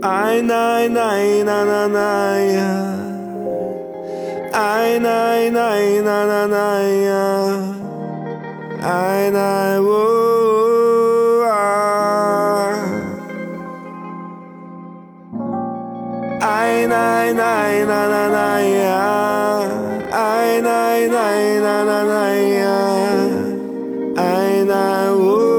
Ай, най, най, на, на, най. Ай, най, най, на, на, най. Ай, най, Ай, най, най, на, на, най. Ай, най, най, на, на, най. Ай, най,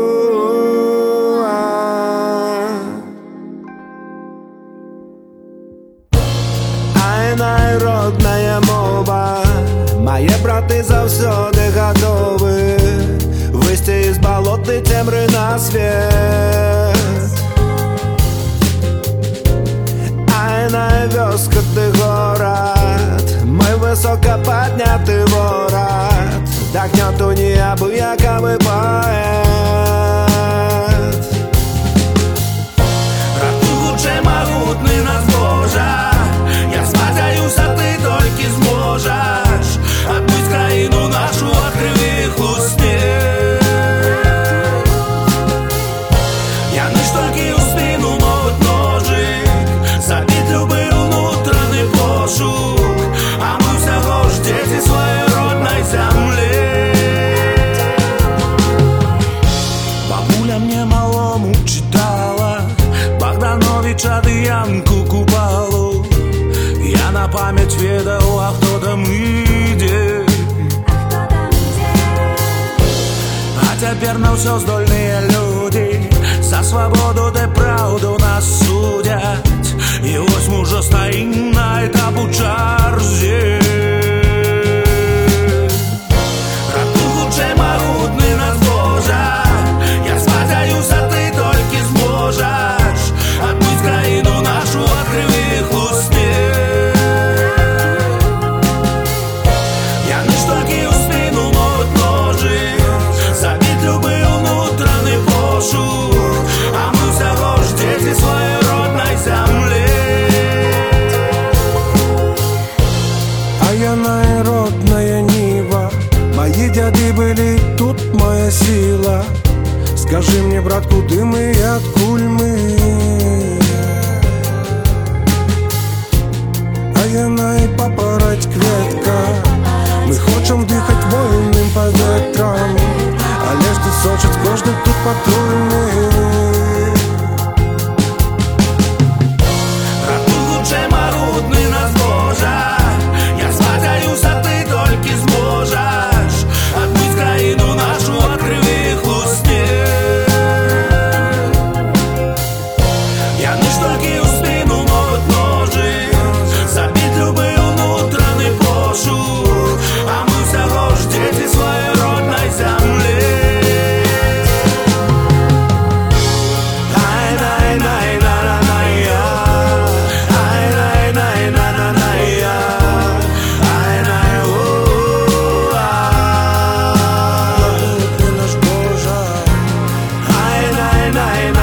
Ай, найродная мова. Мои браты завсёды готовы выйти из болотной темры на свет. Ай, на вёскотный город, мой высоко поднятый ворот вдохнет у необъякомый поэт. Ратуй лучше могутный нас Божа. Я спадаюсь, а ты только зможешь отмыть краину нашу от кривых уснет. Я лишь только у спину могут ножик забить любый внутренний пошук, а мы всего ж дети своей родной земли. Бабуля мне малому читала Богдановича Дыянку Купалу. Я на память ведал, а хто там іде. А тепер на все здольные люди за свободу да правду нас судять. І ось ми вже стоїм на етапу чарзі. Ратуй лучше могутний нас Божа. Я спадаюсь, а ти тільки зможеш отмыть країну нашу от кривих уснет. Я лишь только у спину могут ножик забить любый внутренний пошук, а мы всего ж дети своей родной земли. А я народная нива, мои дяди были, тут моя сила. Скажи мне, брат, куды мы и откуль мы? А я най папороть кветка. Мы хочем дыхать вольным повітрям, але ж ти сочить кожний тут патрульний. Ратуй лучше могутный нас Божа. Я спадаюсь, а ты только зможешь отмыть краину нашу от кривых уснет. Я лишь только у спину могут ножик забить любый внутренний пошук, а мы всего ж дети своей родной земли. Ай, най, най, на, на, най, ай, най, най, на, на, най, ай, най, Ты наш Божа. ай, най, най, на.